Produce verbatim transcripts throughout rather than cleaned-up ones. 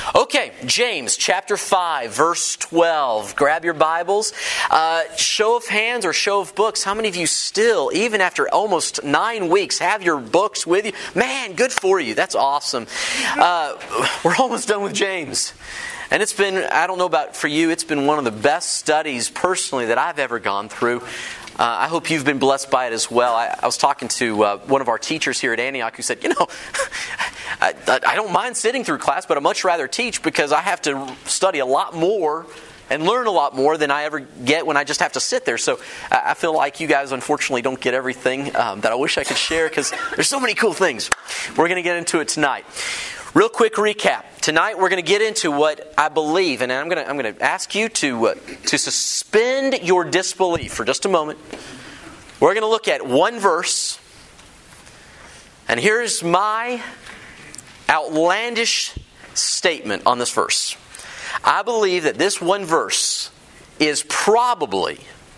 Okay, James chapter five, verse twelve. Grab your Bibles. Uh, show of hands or show of books. How many of you still, even after almost nine weeks, have your books with you? Man, good for you. That's awesome. Uh, we're almost done with James. And it's been, I don't know about for you, it's been one of the best studies personally that I've ever gone through. Uh, I hope you've been blessed by it as well. I, I was talking to uh, one of our teachers here at Antioch who said, you know, I, I don't mind sitting through class, but I'd much rather teach because I have to study a lot more and learn a lot more than I ever get when I just have to sit there. So I feel like you guys unfortunately don't get everything um, that I wish I could share because there's so many cool things. We're going to get into it tonight. Real quick recap. Tonight we're going to get into what I believe, and I'm going to I'm going to ask you to uh, to suspend your disbelief for just a moment. We're going to look at one verse, and here's my outlandish statement on this verse. I believe that this one verse is probably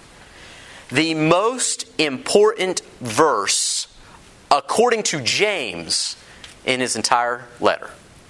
the most important verse, according to James, in his entire letter.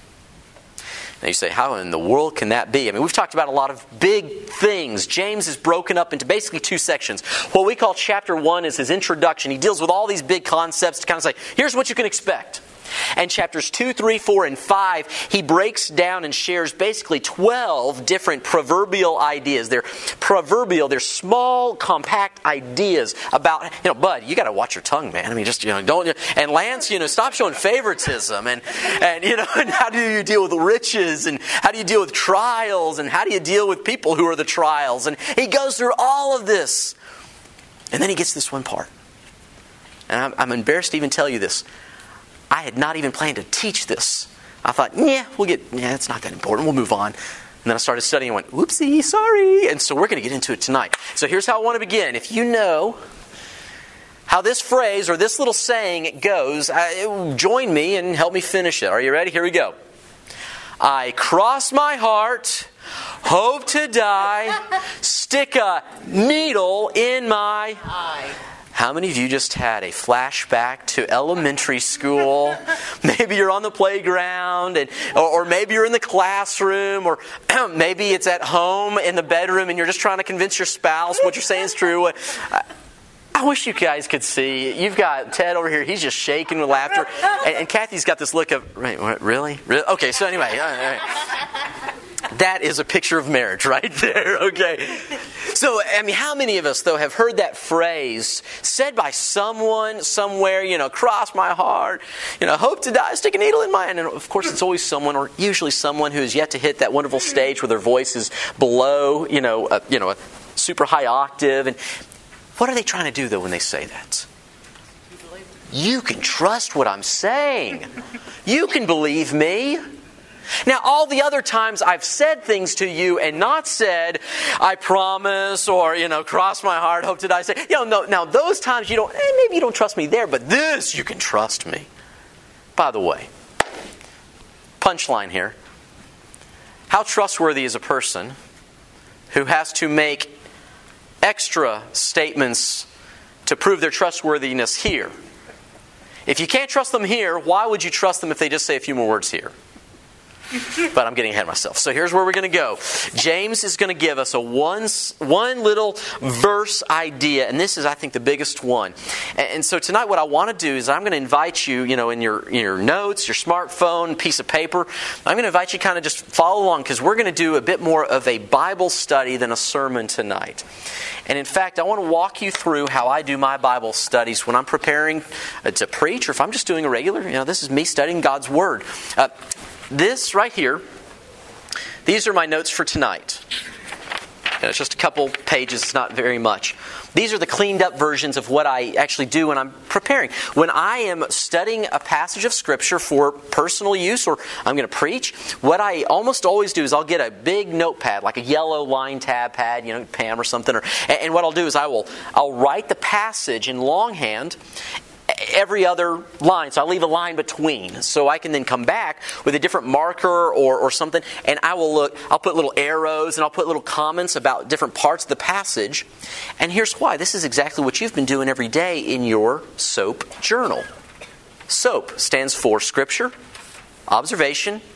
Now you say, how in the world can that be? I mean, we've talked about a lot of big things. James is broken up into basically two sections. What we call chapter one is his introduction. He deals with all these big concepts to kind of say, here's what you can expect. And chapters two, three, four, and five, he breaks down and shares basically twelve different proverbial ideas. They're proverbial, they're small, compact ideas about, you know, Bud, you got to watch your tongue, man. I mean, just, you know, don't, and Lance, you know, stop showing favoritism. And, and you know, and how do you deal with riches? And how do you deal with trials? And how do you deal with people who are the trials? And he goes through all of this. And then he gets to this one part. And I'm, I'm embarrassed to even tell you this. I had not even planned to teach this. I thought, yeah, we'll get, yeah, it's not that important. We'll move on. And then I started studying and went, whoopsie, sorry. And so we're going to get into it tonight. So here's how I want to begin. If you know how this phrase or this little saying goes, uh, join me and help me finish it. Are you ready? Here we go. I cross my heart, hope to die, stick a needle in my eye. How many of you just had a flashback to elementary school? Maybe you're on the playground, and, or, or maybe you're in the classroom, or maybe it's at home in the bedroom and you're just trying to convince your spouse what you're saying is true. I, I wish you guys could see. You've got Ted over here. He's just shaking with laughter. And, and Kathy's got this look of, right, what, really? really? Okay, so anyway. All right, all right. That is a picture of marriage right there, okay? So, I mean, how many of us, though, have heard that phrase said by someone, somewhere, you know, cross my heart, you know, hope to die, stick a needle in my hand. And, of course, it's always someone, or usually someone who has yet to hit that wonderful stage where their voice is below, you know, a, you know, a super high octave. And what are they trying to do, though, when they say that? You can trust what I'm saying. You can believe me. Now, all the other times I've said things to you and not said, I promise, or, you know, cross my heart, hope to die. Say, you know, no, now those times you don't, eh, maybe you don't trust me there, but this you can trust me. By the way, punchline here. How trustworthy is a person who has to make extra statements to prove their trustworthiness here? If you can't trust them here, why would you trust them if they just say a few more words here? But I'm getting ahead of myself. So here's where we're going to go. James is going to give us a one, one little verse idea. And this is, I think, the biggest one. And, and so tonight what I want to do is I'm going to invite you, you know, in your, in your notes, your smartphone, piece of paper. I'm going to invite you kind of just follow along because we're going to do a bit more of a Bible study than a sermon tonight. And in fact, I want to walk you through how I do my Bible studies when I'm preparing to preach or if I'm just doing a regular, you know, this is me studying God's Word. Uh, This right here, these are my notes for tonight. And it's just a couple pages, it's not very much. These are the cleaned up versions of what I actually do when I'm preparing. When I am studying a passage of Scripture for personal use or I'm going to preach, what I almost always do is I'll get a big notepad, like a yellow line tab pad, you know, Pam or something. Or, and what I'll do is I will I'll write the passage in longhand every other line. So I'll leave a line between. So I can then come back with a different marker or, or something, and I will look, I'll put little arrows and I'll put little comments about different parts of the passage. And here's why. This is exactly what you've been doing every day in your SOAP journal. SOAP stands for Scripture, Observation,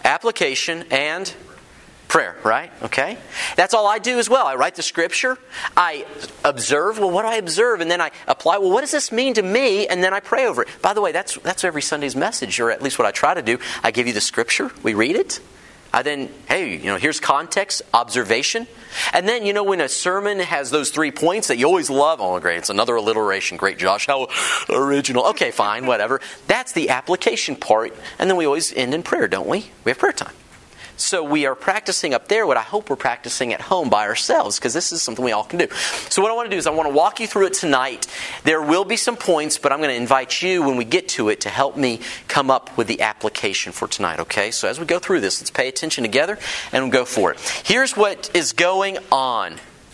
application, and prayer, right? Okay? That's all I do as well. I write the scripture, I observe, well, what do I observe? And then I apply, well, what does this mean to me? And then I pray over it. By the way, that's that's every Sunday's message, or at least what I try to do. I give you the scripture, we read it. I then, hey, you know, here's context, observation. And then, you know, when a sermon has those three points that you always love, oh, great, it's another alliteration. Great, Josh, how original. Okay, fine, whatever. That's the application part. And then we always end in prayer, don't we? We have prayer time. So we are practicing up there what I hope we're practicing at home by ourselves, because this is something we all can do. So what I want to do is I want to walk you through it tonight. There will be some points, but I'm going to invite you when we get to it to help me come up with the application for tonight, okay? So as we go through this, let's pay attention together and we'll go for it. Here's what is going on.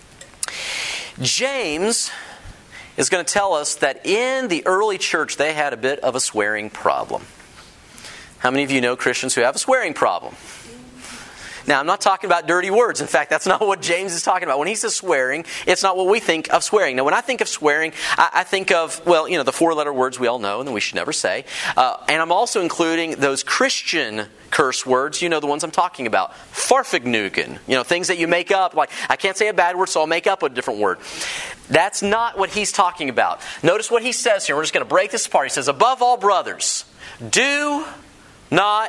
James is going to tell us that in the early church they had a bit of a swearing problem. How many of you know Christians who have a swearing problem? Now, I'm not talking about dirty words. In fact, that's not what James is talking about. When he says swearing, it's not what we think of swearing. Now, when I think of swearing, I, I think of, well, you know, the four-letter words we all know and that we should never say. Uh, and I'm also including those Christian curse words, you know, the ones I'm talking about. Farfignugan, you know, things that you make up. Like, I can't say a bad word, so I'll make up a different word. That's not what he's talking about. Notice what he says here. We're just going to break this apart. He says, above all, brothers, do not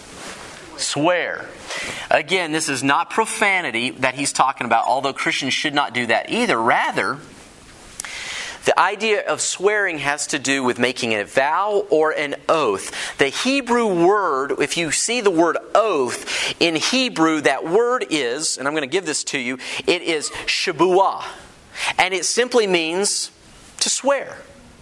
swear. Again, this is not profanity that he's talking about, although Christians should not do that either. Rather, the idea of swearing has to do with making a vow or an oath. The Hebrew word, if you see the word oath, in Hebrew, that word is, and I'm going to give this to you, it is shabuah. And it simply means to swear.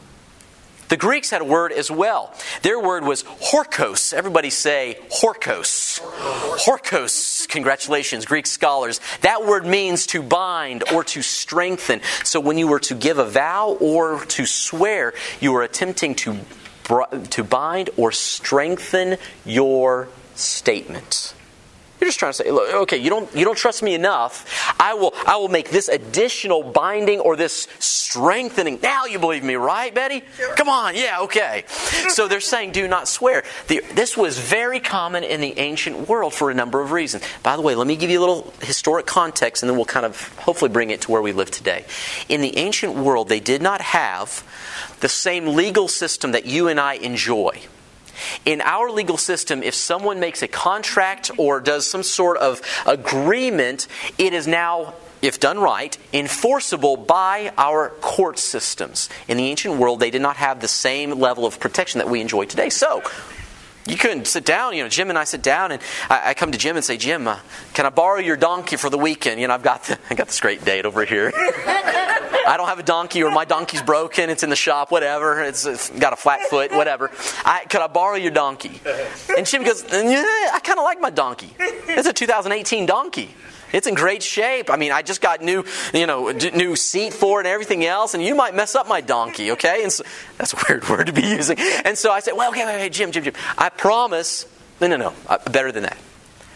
The Greeks had a word as well. Their word was horkos. Everybody say horkos. Horkos. Congratulations, Greek scholars. That word means to bind or to strengthen. So when you were to give a vow or to swear, you were attempting to, to bind or strengthen your statement. You're just trying to say, look, okay, you don't you don't trust me enough. I will I will make this additional binding or this strengthening. Now you believe me, right, Betty? Sure. Come on, yeah, okay. So they're saying do not swear. The, this was very common in the ancient world for a number of reasons. By the way, let me give you a little historic context and then we'll kind of hopefully bring it to where we live today. In the ancient world, they did not have the same legal system that you and I enjoy. In our legal system, if someone makes a contract or does some sort of agreement, it is now, if done right, enforceable by our court systems. In the ancient world, they did not have the same level of protection that we enjoy today. So, you couldn't sit down, you know, Jim and I sit down and I, I come to Jim and say, Jim, uh, can I borrow your donkey for the weekend? You know, I've got the, I got this great date over here. I don't have a donkey or my donkey's broken, it's in the shop, whatever, it's, it's got a flat foot, whatever. I, could I borrow your donkey? And Jim goes, yeah, I kind of like my donkey. It's a two thousand eighteen donkey. It's in great shape. I mean, I just got new, you know, new seat for it and everything else, and you might mess up my donkey, okay? And so, that's a weird word to be using. And so I said, well, okay, wait, wait, Jim, Jim, Jim, I promise, no, no, no, better than that.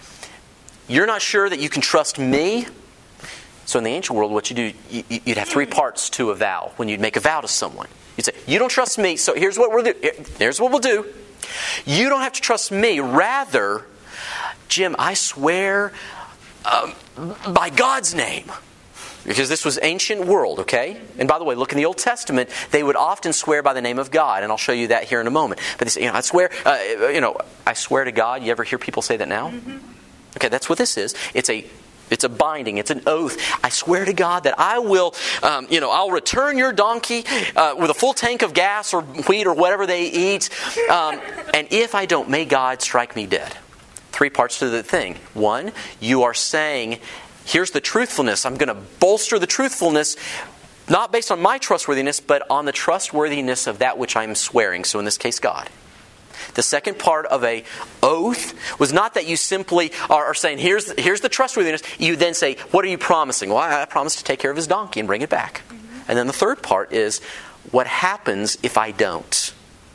You're not sure that you can trust me? So in the ancient world, what you do, you'd have three parts to a vow when you'd make a vow to someone. You'd say, you don't trust me, so here's what we'll do. Here's what we'll do. You don't have to trust me. Rather, Jim, I swear um, by God's name. Because this was ancient world, okay? And by the way, look in the Old Testament, they would often swear by the name of God, and I'll show you that here in a moment. But they say, you know, I swear, uh, you know, I swear to God. You ever hear people say that now? Mm-hmm. Okay, that's what this is. It's a It's a binding. It's an oath. I swear to God that I will, um, you know, I'll return your donkey uh, with a full tank of gas or wheat or whatever they eat. Um, and if I don't, may God strike me dead. Three parts to the thing. One, you are saying, here's the truthfulness. I'm going to bolster the truthfulness, not based on my trustworthiness, but on the trustworthiness of that which I'm swearing. So in this case, God. The second part of a oath was not that you simply are, are saying, here's, here's the trustworthiness. You then say, what are you promising? Well, I, I promise to take care of his donkey and bring it back. Mm-hmm. And then the third part is, what happens if I don't?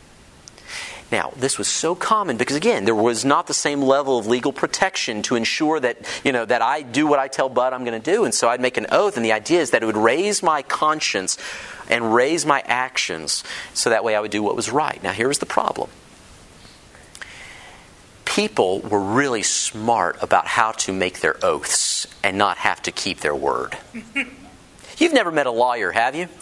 Now, this was so common because, again, there was not the same level of legal protection to ensure that, you know, that I do what I tell Bud I'm going to do. And so I'd make an oath, and the idea is that it would raise my conscience and raise my actions so that way I would do what was right. Now, here was the problem. people were really smart about how to make their oaths and not have to keep their word. You've never met a lawyer, have you?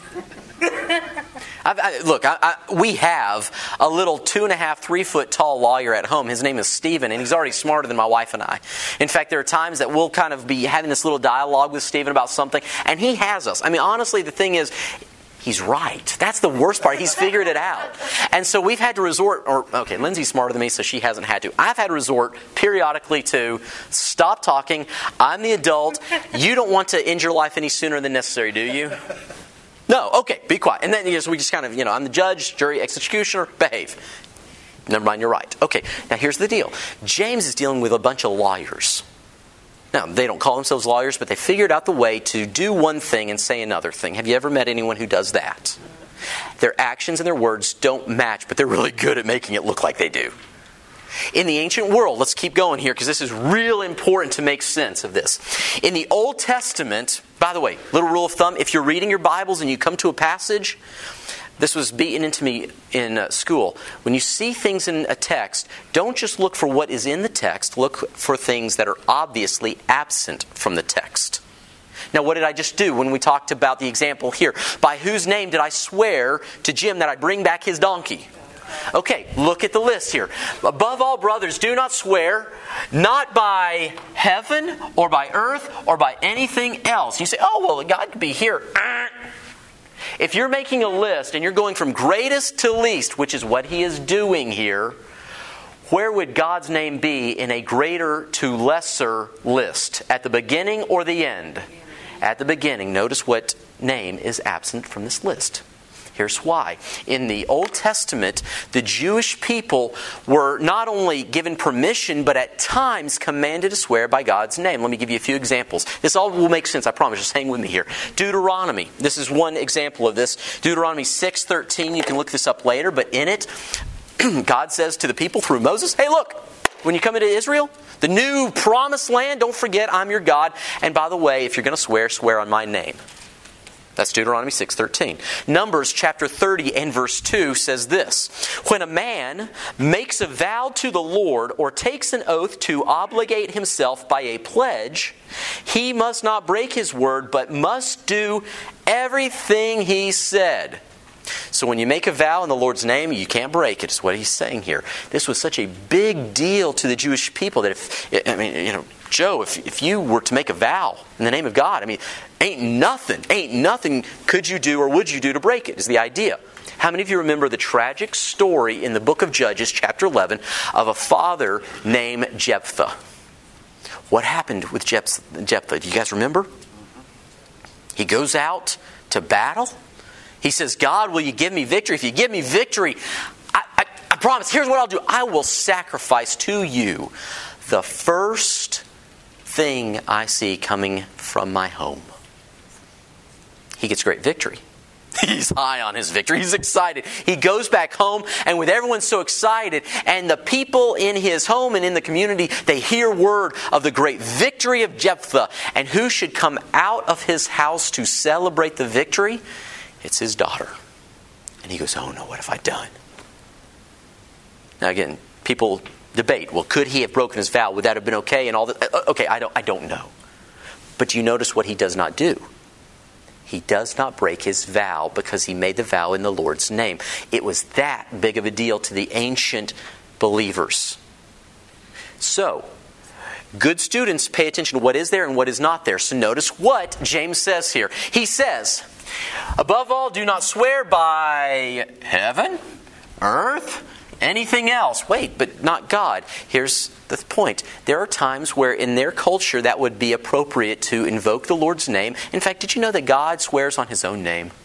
I've, I, look, I, I, we have a little two and a half, three foot tall lawyer at home. His name is Stephen, and he's already smarter than my wife and I. In fact, there are times that we'll kind of be having this little dialogue with Stephen about something, and he has us. I mean, honestly, the thing is, he's right. That's the worst part. He's figured it out. And so we've had to resort, or okay, Lindsay's smarter than me, so she hasn't had to. I've had to resort periodically to stop talking. I'm the adult. You don't want to end your life any sooner than necessary, do you? No, okay, be quiet. And then you know, so we just kind of, you know, I'm the judge, jury, executioner, behave. Never mind, you're right. Okay, now here's the deal. James is dealing with a bunch of lawyers. Now, they don't call themselves lawyers, but they figured out the way to do one thing and say another thing. Have you ever met anyone who does that? Their actions and their words don't match, but they're really good at making it look like they do. In the ancient world, let's keep going here because this is real important to make sense of this. In the Old Testament, by the way, little rule of thumb, if you're reading your Bibles and you come to a passage, this was beaten into me in uh, school. When you see things in a text, don't just look for what is in the text, look for things that are obviously absent from the text. Now, what did I just do when we talked about the example here? By whose name did I swear to Jim that I'd bring back his donkey? Okay, look at the list here. Above all, brothers, do not swear, not by heaven or by earth or by anything else. You say, oh, well, God could be here. If you're making a list and you're going from greatest to least, which is what he is doing here, where would God's name be in a greater to lesser list? At the beginning or the end? At the beginning. Notice what name is absent from this list. Here's why. In the Old Testament, the Jewish people were not only given permission, but at times commanded to swear by God's name. Let me give you a few examples. This all will make sense, I promise. Just hang with me here. Deuteronomy. This is one example of this. Deuteronomy six thirteen. You can look this up later, but in it, God says to the people through Moses, hey, look, when you come into Israel, the new promised land, don't forget I'm your God. And by the way, if you're going to swear, swear on my name. That's Deuteronomy six thirteen. Numbers chapter thirty and verse two says this. When a man makes a vow to the Lord or takes an oath to obligate himself by a pledge, he must not break his word, but must do everything he said. So when you make a vow in the Lord's name, you can't break it. It's what he's saying here. This was such a big deal to the Jewish people that if, I mean, you know, Joe, if, if you were to make a vow in the name of God, I mean, ain't nothing, ain't nothing could you do or would you do to break it, is the idea. How many of you remember the tragic story in the book of Judges, chapter eleven, of a father named Jephthah? What happened with Jephthah? Do you guys remember? He goes out to battle. He says, God, will you give me victory? If you give me victory, I, I, I promise, here's what I'll do. I will sacrifice to you the first thing I see coming from my home. He gets great victory. He's high on his victory. He's excited. He goes back home, and with everyone so excited, and the people in his home and in the community, they hear word of the great victory of Jephthah. And who should come out of his house to celebrate the victory? It's his daughter. And he goes, oh no, what have I done? Now again, people debate, well, could he have broken his vow? Would that have been okay? And all that? Okay, I don't, I don't know. But you notice what he does not do. He does not break his vow because he made the vow in the Lord's name. It was that big of a deal to the ancient believers. So, good students pay attention to what is there and what is not there. So notice what James says here. He says, above all, do not swear by heaven, earth, anything else. Wait, but not God. Here's the point. There are times where in their culture that would be appropriate to invoke the Lord's name. In fact, did you know that God swears on His own name?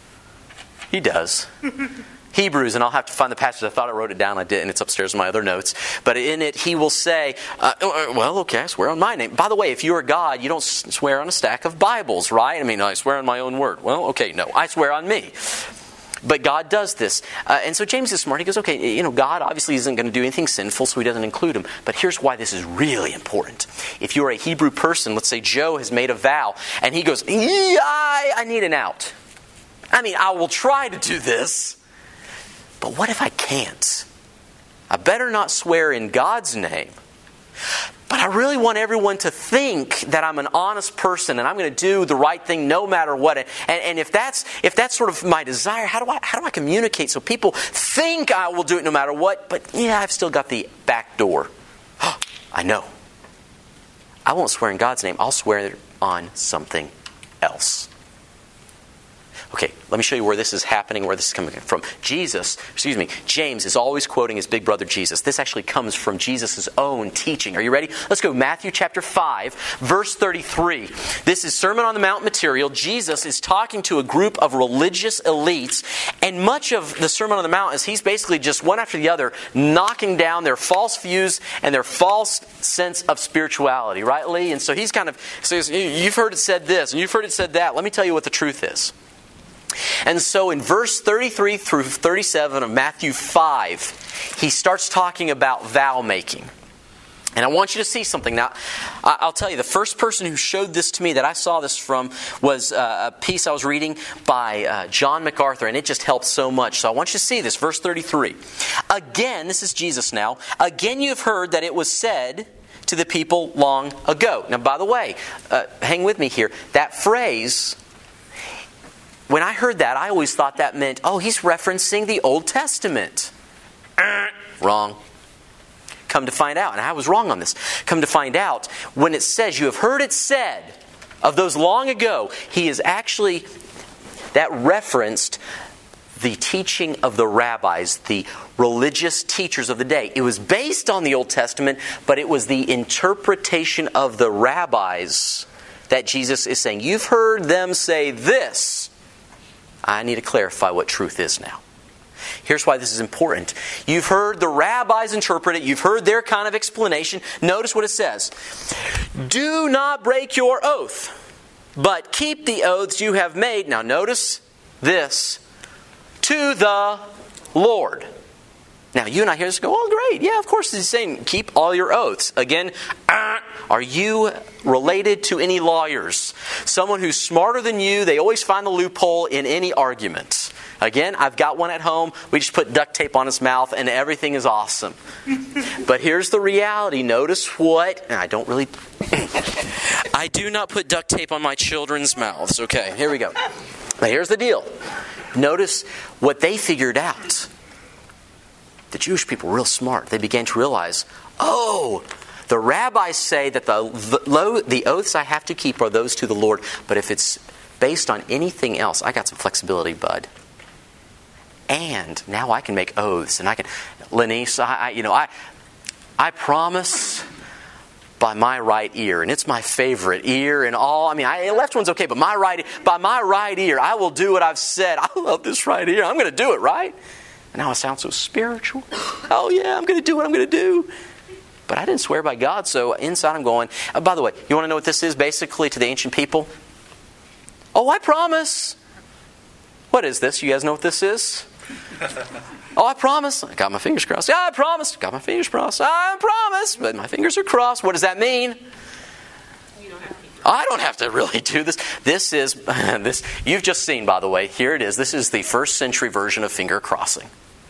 He does. Hebrews, and I'll have to find the passage. I thought I wrote it down. I didn't. It's upstairs in my other notes. But in it, He will say, uh, well, okay, I swear on my name. By the way, if you are God, you don't swear on a stack of Bibles, right? I mean, I swear on my own word. Well, okay, no, I swear on me. But God does this. Uh, and so James is smart. He goes, okay, you know, God obviously isn't going to do anything sinful, so He doesn't include him. But here's why this is really important. If you're a Hebrew person, let's say Joe has made a vow, and he goes, I, I need an out. I mean, I will try to do this, but what if I can't? I better not swear in God's name. But I really want everyone to think that I'm an honest person and I'm going to do the right thing no matter what. And, and if that's if that's sort of my desire, how do I how do I communicate so people think I will do it no matter what? But yeah, I've still got the back door. I know. I won't swear in God's name. I'll swear on something else. Okay, let me show you where this is happening, where this is coming from. Jesus, excuse me, James is always quoting his big brother Jesus. This actually comes from Jesus' own teaching. Are you ready? Let's go Matthew chapter five, verse thirty-three. This is Sermon on the Mount material. Jesus is talking to a group of religious elites, and much of the Sermon on the Mount is he's basically just one after the other knocking down their false views and their false sense of spirituality, right, Lee? And so he's kind of says, you've heard it said this, and you've heard it said that. Let me tell you what the truth is. And so in verse thirty-three through thirty-seven of Matthew five, he starts talking about vow making. And I want you to see something. Now, I'll tell you, the first person who showed this to me that I saw this from was a piece I was reading by uh, John MacArthur, and it just helped so much. So I want you to see this. Verse thirty-three. Again, this is Jesus now. Again, you have heard that it was said to the people long ago. Now, by the way, uh, hang with me here. That phrase... When I heard that, I always thought that meant, oh, he's referencing the Old Testament. Uh, wrong. Come to find out, and I was wrong on this. Come to find out, when it says, you have heard it said of those long ago, he is actually, that referenced the teaching of the rabbis, the religious teachers of the day. It was based on the Old Testament, but it was the interpretation of the rabbis that Jesus is saying. You've heard them say this. I need to clarify what truth is now. Here's why this is important. You've heard the rabbis interpret it. You've heard their kind of explanation. Notice what it says. Do not break your oath, but keep the oaths you have made. Now notice this. To the Lord. Now you and I hear this and go, oh great. Yeah, of course he's saying keep all your oaths. Again, uh, are you related to any lawyers? Someone who's smarter than you, they always find the loophole in any argument. Again, I've got one at home. We just put duct tape on his mouth and everything is awesome. But here's the reality. Notice what, and I don't really, I do not put duct tape on my children's mouths. Okay, here we go. Now here's the deal. Notice what they figured out. The Jewish people were real smart. They began to realize, oh, the rabbis say that the, the, the oaths I have to keep are those to the Lord. But if it's based on anything else, I got some flexibility, bud. And now I can make oaths. And I can, Lenice, I, I, you know, I, I promise by my right ear. And it's my favorite ear and all. I mean, I, the left one's okay, but my right, by my right ear, I will do what I've said. I love this right ear. I'm going to do it, right? And now I sound so spiritual. Oh yeah, I'm going to do what I'm going to do. But I didn't swear by God, so inside I'm going, oh, by the way, you want to know what this is basically to the ancient people? Oh, I promise. What is this? You guys know what this is? Oh, I promise. I got my fingers crossed. Yeah, I promise. Got my fingers crossed. I promise. But my fingers are crossed. What does that mean? I don't have to really do this. This is, this. You've just seen, by the way, here it is. This is the first century version of finger crossing.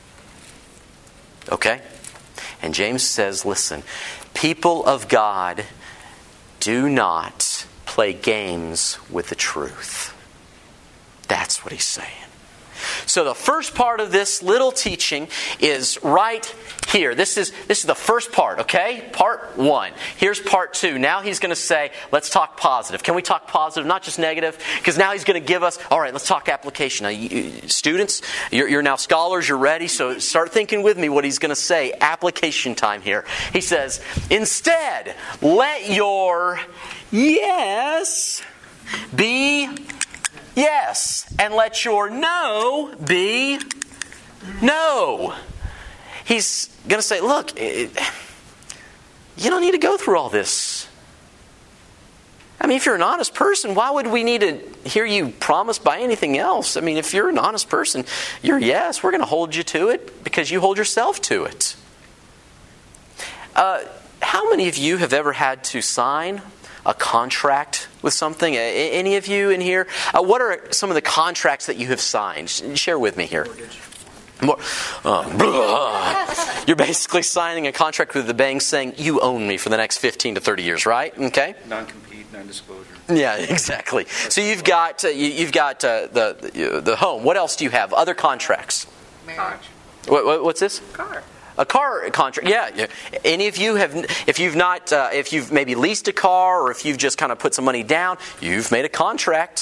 Okay? And James says, listen, people of God, do not play games with the truth. That's what he's saying. So the first part of this little teaching is right here. This is this is the first part, okay? Part one. Here's part two. Now he's going to say, let's talk positive. Can we talk positive, not just negative? Because now he's going to give us, all right, let's talk application. Now, you, students, you're, you're now scholars, you're ready, so start thinking with me what he's going to say. Application time here. He says, instead, let your yes be yes, and let your no be no. He's going to say, look, it, you don't need to go through all this. I mean, if you're an honest person, why would we need to hear you promise by anything else? I mean, if you're an honest person, your yes, we're going to hold you to it because you hold yourself to it. Uh, how many of you have ever had to sign a contract with something? Any of you in here? Uh, what are some of the contracts that you have signed? Share with me here. Mortgage. More, uh, you're basically signing a contract with the bank saying, you own me for the next fifteen to thirty years, right? Okay? Non-compete, non-disclosure. Yeah, exactly. So you've got uh, you, you've got uh, the the home. What else do you have? Other contracts? Marriage. What, what, what's this? Car. A car contract. Yeah, yeah. Any of you have, if you've not, uh, if you've maybe leased a car, or if you've just kind of put some money down, you've made a contract.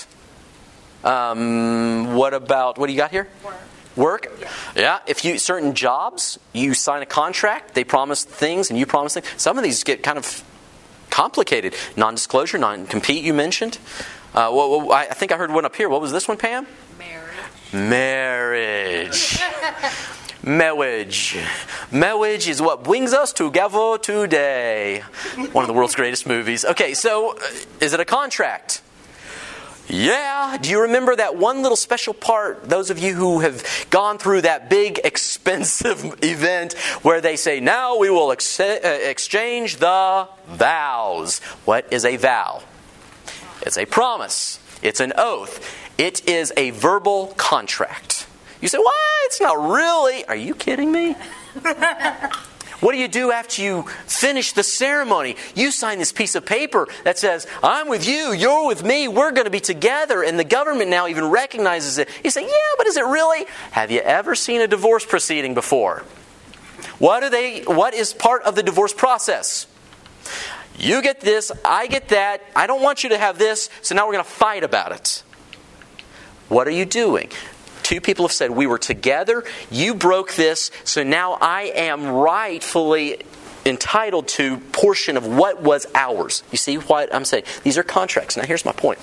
Um, what about what do you got here? Work. Work? Yeah. Yeah. If you certain jobs, you sign a contract. They promise things, and you promise things. Some of these get kind of complicated. Non-disclosure, non-compete. You mentioned. Uh, well, well, I think I heard one up here. What was this one, Pam? Marriage. Marriage. Marriage. Marriage is what brings us together today. One of the world's greatest movies. Okay, so uh, is it a contract? Yeah. Do you remember that one little special part, those of you who have gone through that big, expensive event where they say, now we will ex- uh, exchange the vows. What is a vow? It's a promise. It's an oath. It is a verbal contract. You say, what? It's not really. Are you kidding me? What do you do after you finish the ceremony? You sign this piece of paper that says, I'm with you, you're with me, we're going to be together. And the government now even recognizes it. You say, yeah, but is it really? Have you ever seen a divorce proceeding before? What are they? What is part of the divorce process? You get this, I get that, I don't want you to have this, so now we're going to fight about it. What are you doing? Two people have said, we were together, you broke this, so now I am rightfully entitled to portion of what was ours. You see what I'm saying? These are contracts. Now here's my point.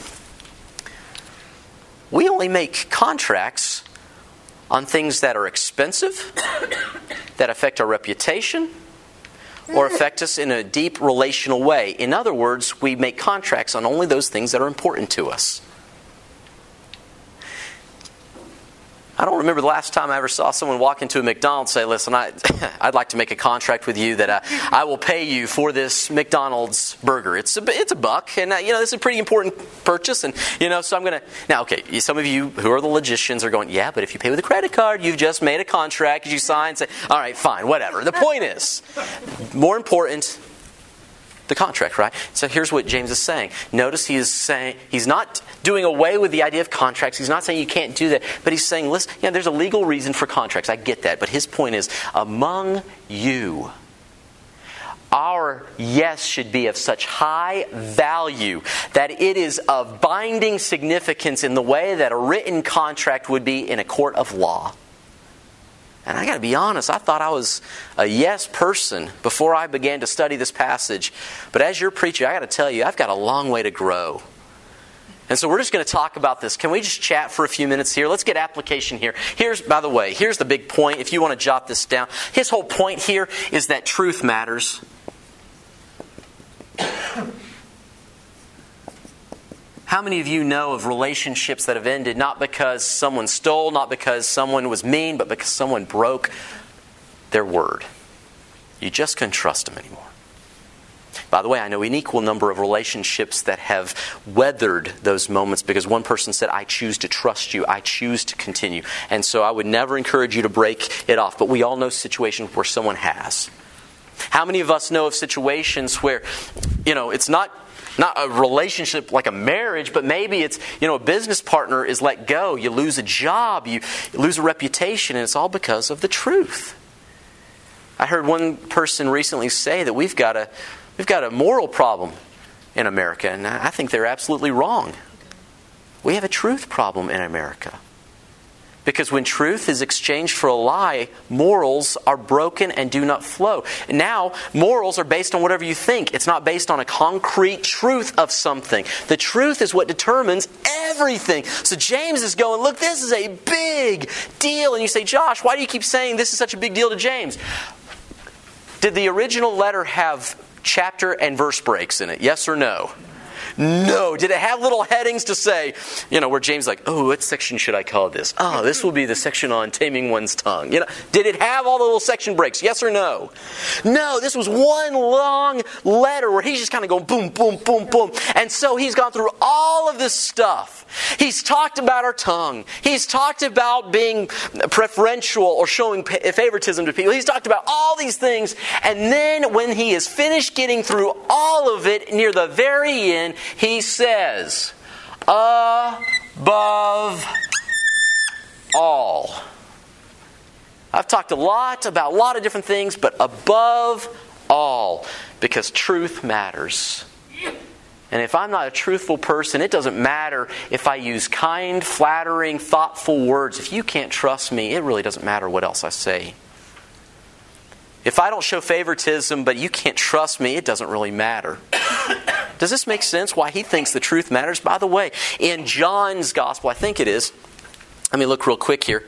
We only make contracts on things that are expensive, that affect our reputation, or affect us in a deep relational way. In other words, we make contracts on only those things that are important to us. I don't remember the last time I ever saw someone walk into a McDonald's and say, listen, I, I'd like to make a contract with you that I, I will pay you for this McDonald's burger. It's a, it's a buck, and uh, you know, this is a pretty important purchase, and you know, so I'm going to... Now, okay, some of you who are the logicians are going, yeah, but if you pay with a credit card, you've just made a contract, you sign, say, all right, fine, whatever. The point is, more important... the contract, right? So here's what James is saying. Notice he is saying, he's not doing away with the idea of contracts. He's not saying you can't do that. But he's saying, listen, yeah, there's a legal reason for contracts. I get that. But his point is, among you, our yes should be of such high value that it is of binding significance in the way that a written contract would be in a court of law. And I got to be honest, I thought I was a yes person before I began to study this passage. But as your preacher, I got to tell you, I've got a long way to grow. And so we're just going to talk about this. Can we just chat for a few minutes here? Let's get application here. Here's, by the way, here's the big point. If you want to jot this down, his whole point here is that truth matters. How many of you know of relationships that have ended not because someone stole, not because someone was mean, but because someone broke their word? You just couldn't trust them anymore. By the way, I know an equal number of relationships that have weathered those moments because one person said, I choose to trust you, I choose to continue. And so I would never encourage you to break it off. But we all know situations where someone has. How many of us know of situations where, you know, it's not Not a relationship like a marriage, but maybe it's, you know, a business partner is let go. You lose a job. You lose a reputation. And it's all because of the truth. I heard one person recently say that we've got a, we've got a moral problem in America. And I think they're absolutely wrong. We have a truth problem in America. Because when truth is exchanged for a lie, morals are broken and do not flow. Now, morals are based on whatever you think. It's not based on a concrete truth of something. The truth is what determines everything. So James is going, look, this is a big deal. And you say, Josh, why do you keep saying this is such a big deal to James? Did the original letter have chapter and verse breaks in it? Yes or no? No. Did it have little headings to say, you know, where James like, oh, what section should I call this? Oh, this will be the section on taming one's tongue. You know, did it have all the little section breaks? Yes or no? No, this was one long letter where he's just kind of going boom, boom, boom, boom. And so he's gone through all of this stuff. He's talked about our tongue. He's talked about being preferential or showing favoritism to people. He's talked about all these things. And then when he is finished getting through all of it, near the very end, he says, above all. I've talked a lot about a lot of different things, but above all, because truth matters. And if I'm not a truthful person, it doesn't matter if I use kind, flattering, thoughtful words. If you can't trust me, it really doesn't matter what else I say. If I don't show favoritism, but you can't trust me, it doesn't really matter. Does this make sense why he thinks the truth matters? By the way, in John's Gospel, I think it is. Let me look real quick here.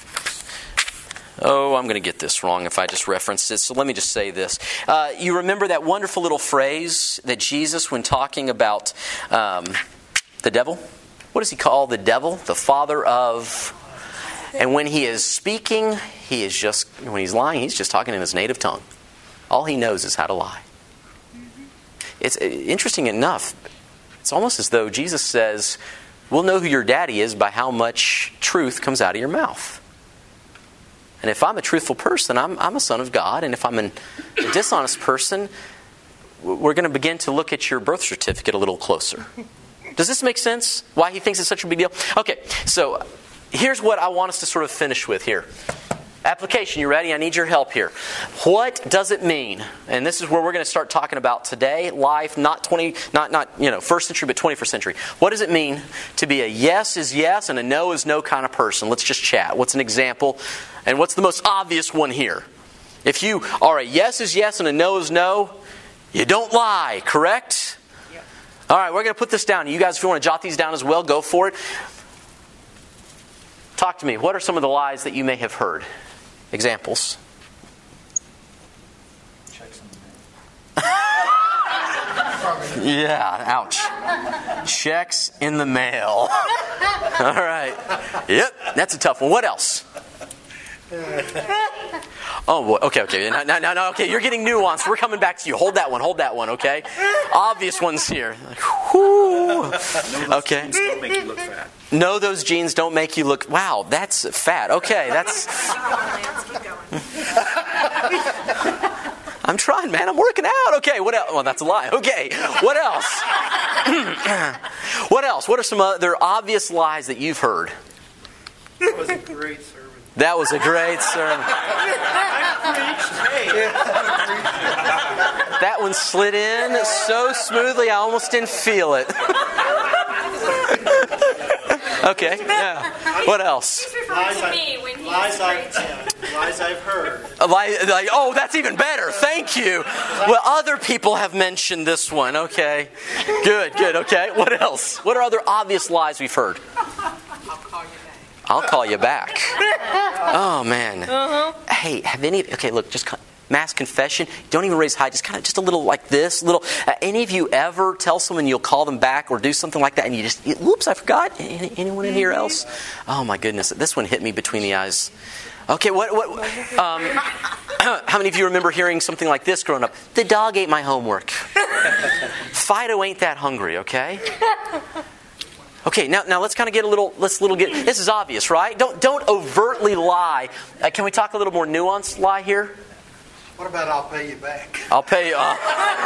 Oh, I'm going to get this wrong if I just reference it. So let me just say this. Uh, you remember that wonderful little phrase that Jesus, when talking about um, the devil, what does he call the devil? The father of... And when he is speaking, he is just, when he's lying, he's just talking in his native tongue. All he knows is how to lie. It's interesting enough, it's almost as though Jesus says, we'll know who your daddy is by how much truth comes out of your mouth. And if I'm a truthful person, I'm, I'm a son of God. And if I'm an, a dishonest person, we're going to begin to look at your birth certificate a little closer. Does this make sense? Why he thinks it's such a big deal? Okay, so here's what I want us to sort of finish with here. Application, you ready? I need your help here. What does it mean? And this is where we're going to start talking about today, life, not twenty, not not you know, first century, but twenty-first century. What does it mean to be a yes is yes and a no is no kind of person? Let's just chat. What's an example? And what's the most obvious one here? If you are a yes is yes and a no is no, you don't lie, correct? Yep. All right, we're going to put this down. You guys, if you want to jot these down as well, go for it. Talk to me. What are some of the lies that you may have heard? Examples. Checks in the mail. Yeah, ouch. Checks in the mail. All right. Yep, that's a tough one. What else? Oh, boy. Okay, okay. No, no, no, okay. You're getting nuanced. We're coming back to you. Hold that one. Hold that one, okay? Obvious ones here. Whew. Okay. Don't make you look fat. No, those jeans don't make you look... Wow, that's fat. Okay, that's... I'm trying, man. I'm working out. Okay, what else? Well, that's a lie. Okay, what else? What else? What are some other obvious lies that you've heard? That was a great sermon. That was a great sermon. That one slid in so smoothly I almost didn't feel it. Okay, yeah. What else? He's referring to me when he's Lies I've, yeah, lies I've heard. A lie, like, oh, that's even better. Thank you. Well, other people have mentioned this one. Okay. Good, good. Okay. What else? What are other obvious lies we've heard? I'll call you back. Oh, man. Uh-huh. Hey, have any... Okay, look, just... Mass confession. Don't even raise high. Just kind of, just a little like this. Little. Uh, any of you ever tell someone you'll call them back or do something like that, and you just, whoops, I forgot. Any, anyone in here else? Oh my goodness, this one hit me between the eyes. Okay, what? What? Um, how many of you remember hearing something like this growing up? The dog ate my homework. Fido ain't that hungry. Okay. Okay, now now let's kind of get a little. Let's little get. This is obvious, right? Don't don't overtly lie. Uh, can we talk a little more nuanced lie here? What about I'll pay you back? I'll pay you. Uh,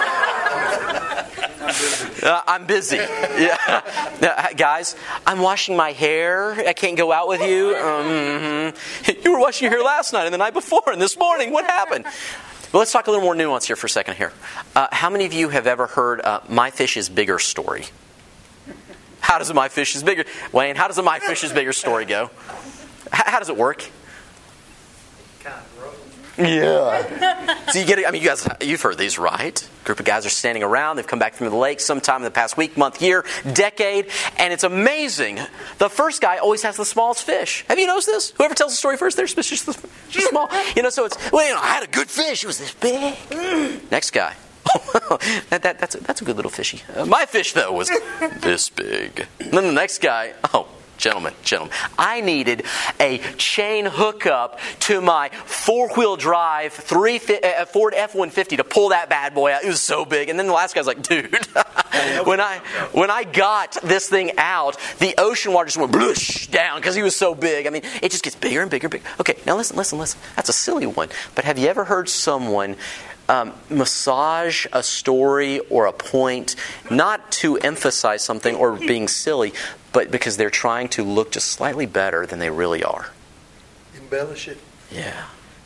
uh, I'm busy. Yeah. Uh, guys, I'm washing my hair. I can't go out with you. Um, mm-hmm. You were washing your hair last night and the night before and this morning. What happened? Well, let's talk a little more nuance here for a second here. Uh, how many of you have ever heard uh, My Fish is Bigger story? How does a My Fish is Bigger? Wayne, how does a My Fish is Bigger story go? H- how does it work? Kind of broke. Yeah. So you get it. I mean, you guys, you've heard these, right? A group of guys are standing around. They've come back from the lake sometime in the past week, month, year, decade, and it's amazing. The first guy always has the smallest fish. Have you noticed this? Whoever tells the story first, their fish is just small. You know, so it's, well, you know, I had a good fish. It was this big. Next guy. that, that, that's, a, that's a good little fishy. Uh, my fish, though, was this big. And then the next guy, oh, gentlemen, gentlemen, I needed a chain hookup to my four-wheel drive three, uh, Ford F one fifty to pull that bad boy out. It was so big. And then the last guy's like, dude, when I when I got this thing out, the ocean water just went blush down because he was so big. I mean, it just gets bigger and bigger and bigger. Okay, now listen, listen, listen. That's a silly one. But have you ever heard someone Um, massage a story or a point, not to emphasize something or being silly, but because they're trying to look just slightly better than they really are? Embellish it. Yeah.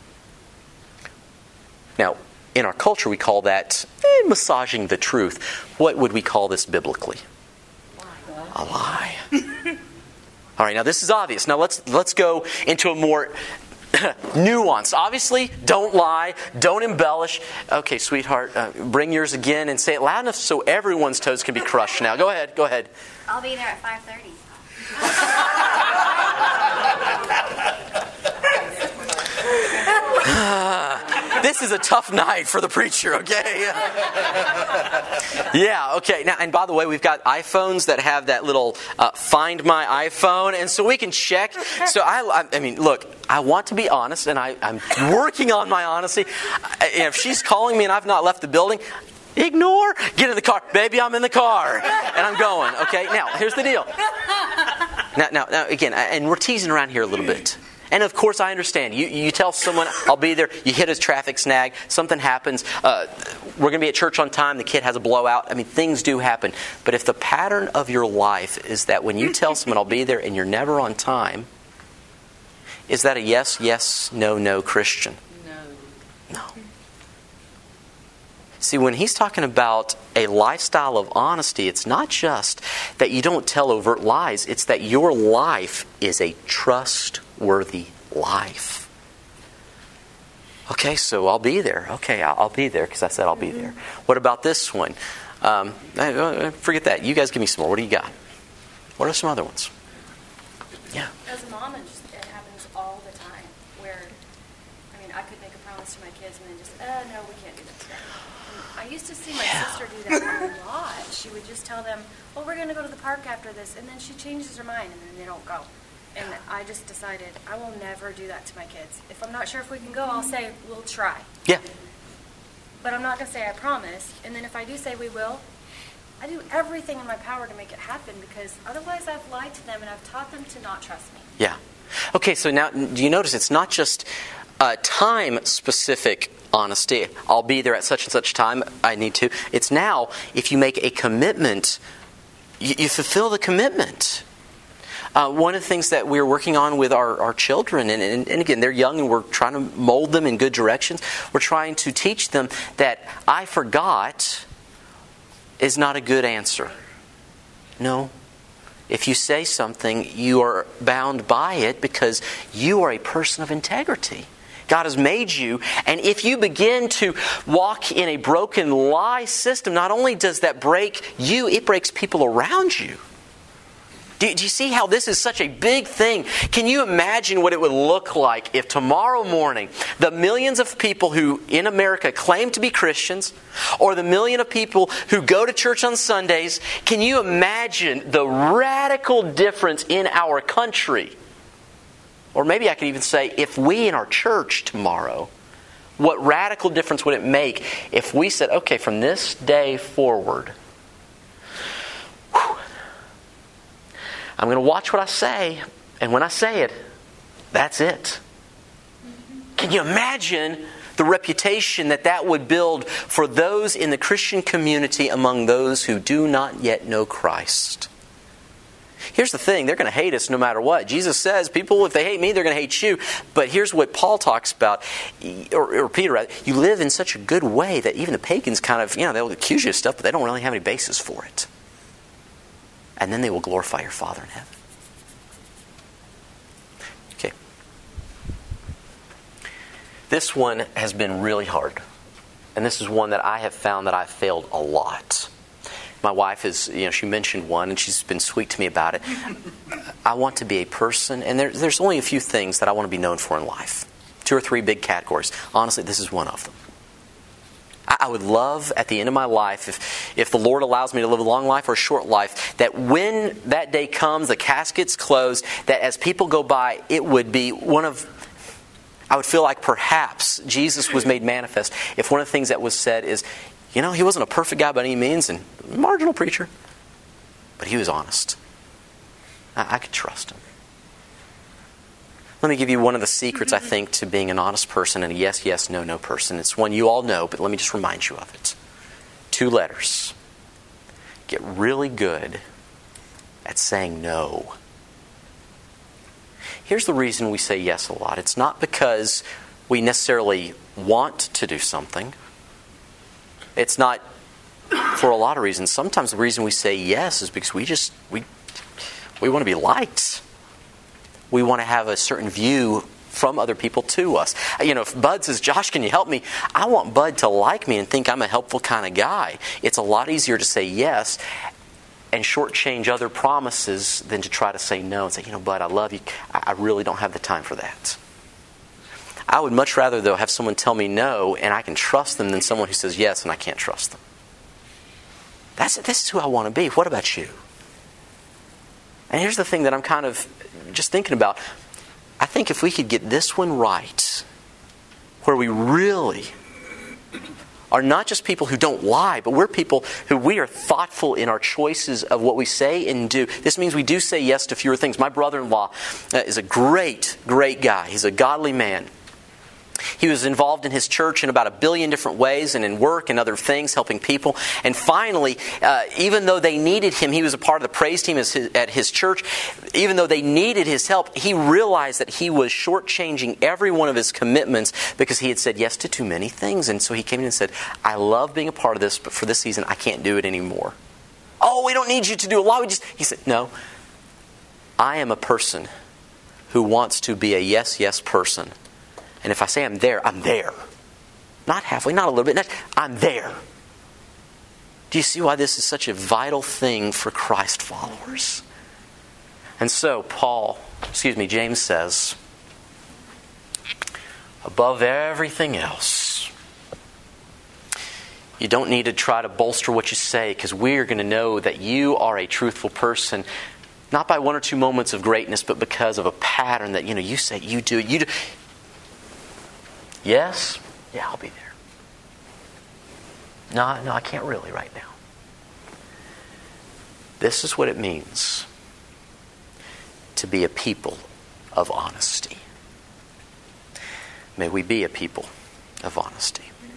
Now, in our culture, we call that eh, massaging the truth. What would we call this biblically? A lie. All right, now this is obvious. Now let's let's go into a more nuance. Obviously, don't lie, don't embellish. Okay, sweetheart, uh, bring yours again and say it loud enough so everyone's toes can be crushed now. Go ahead, go ahead. I'll be there at five thirty. This is a tough night for the preacher, okay? Yeah, okay. Now, and by the way, we've got iPhones that have that little uh, Find My iPhone, and so we can check. So I, I mean, look, I want to be honest, and I, I'm working on my honesty. I, if she's calling me and I've not left the building, ignore. Get in the car, baby. I'm in the car, and I'm going. Okay. Now, here's the deal. Now, now, now, again, and we're teasing around here a little bit. And of course, I understand. You you tell someone, I'll be there. You hit a traffic snag. Something happens. Uh, we're going to be at church on time. The kid has a blowout. I mean, things do happen. But if the pattern of your life is that when you tell someone, I'll be there, and you're never on time, is that a yes, yes, no, no Christian? No. No. See, when he's talking about a lifestyle of honesty, it's not just that you don't tell overt lies. It's that your life is a trustworthy life. Okay, so I'll be there. Okay, I'll be there because I said I'll be there. What about this one? Um, forget that. You guys give me some more. What do you got? What are some other ones? Yeah. As a mom, it, just, it happens all the time where, I mean, I could make a promise to my kids and then just, uh, no, we can't do that today. And I used to see my Yeah. sister do that a lot. She would just tell them, well, we're going to go to the park after this, and then she changes her mind, and then they don't go. And I just decided I will never do that to my kids. If I'm not sure if we can go, I'll say, we'll try. Yeah. But I'm not going to say I promise. And then if I do say we will, I do everything in my power to make it happen, because otherwise I've lied to them and I've taught them to not trust me. Yeah. Okay, so now do you notice it's not just uh, time-specific honesty. I'll be there at such and such time. I need to. It's now, if you make a commitment, you, you fulfill the commitment. Uh, one of the things that we're working on with our, our children, and, and, and again, they're young and we're trying to mold them in good directions. We're trying to teach them that I forgot is not a good answer. No. If you say something, you are bound by it because you are a person of integrity. God has made you, and if you begin to walk in a broken lie system, not only does that break you, it breaks people around you. Do, do you see how this is such a big thing? Can you imagine what it would look like if tomorrow morning the millions of people who in America claim to be Christians, or the million of people who go to church on Sundays, can you imagine the radical difference in our country? Or maybe I could even say, if we in our church tomorrow, what radical difference would it make if we said, okay, from this day forward, whew, I'm going to watch what I say, and when I say it, that's it. Can you imagine the reputation that that would build for those in the Christian community among those who do not yet know Christ? Here's the thing, they're going to hate us no matter what. Jesus says, people, if they hate me, they're going to hate you. But here's what Paul talks about, or, or Peter rather, you live in such a good way that even the pagans kind of, you know, they'll accuse you of stuff, but they don't really have any basis for it. And then they will glorify your Father in heaven. Okay. This one has been really hard. And this is one that I have found that I've failed a lot. My wife is, you know, she mentioned one and she's been sweet to me about it. I want to be a person, and there, there's only a few things that I want to be known for in life. Two or three big categories. Honestly, this is one of them. I, I would love at the end of my life, if, if the Lord allows me to live a long life or a short life, that when that day comes, the casket's closed, that as people go by, it would be one of, I would feel like perhaps Jesus was made manifest if one of the things that was said is, you know, he wasn't a perfect guy by any means and a marginal preacher, but he was honest. I, I could trust him. Let me give you one of the secrets, I think, to being an honest person and a yes, yes, no, no person. It's one you all know, but let me just remind you of it. Two letters. Get really good at saying no. Here's the reason we say yes a lot. It's not because we necessarily want to do something. It's not for a lot of reasons. Sometimes the reason we say yes is because we just, we, we want to be liked. We want to have a certain view from other people to us. You know, if Bud says, Josh, can you help me? I want Bud to like me and think I'm a helpful kind of guy. It's a lot easier to say yes and shortchange other promises than to try to say no and say, you know, Bud, I love you. I really don't have the time for that. I would much rather, though, have someone tell me no and I can trust them than someone who says yes and I can't trust them. That's, this is who I want to be. What about you? And here's the thing that I'm kind of just thinking about. I think if we could get this one right, where we really are not just people who don't lie, but we're people who we are thoughtful in our choices of what we say and do. This means we do say yes to fewer things. My brother-in-law uh, is a great, great guy. He's a godly man. He was involved in his church in about a billion different ways and in work and other things, helping people. And finally, uh, even though they needed him, he was a part of the praise team at his, at his church. Even though they needed his help, he realized that he was shortchanging every one of his commitments because he had said yes to too many things. And so he came in and said, I love being a part of this, but for this season, I can't do it anymore. Oh, we don't need you to do a lot. We just, he said, no, I am a person who wants to be a yes, yes person. And if I say I'm there, I'm there. Not halfway, not a little bit. Not, I'm there. Do you see why this is such a vital thing for Christ followers? And so Paul, excuse me, James says, above everything else, you don't need to try to bolster what you say because we are going to know that you are a truthful person. Not by one or two moments of greatness, but because of a pattern that, you know, you say, you do, you do. Yes? Yeah, I'll be there. No, no, I can't really right now. This is what it means to be a people of honesty. May we be a people of honesty.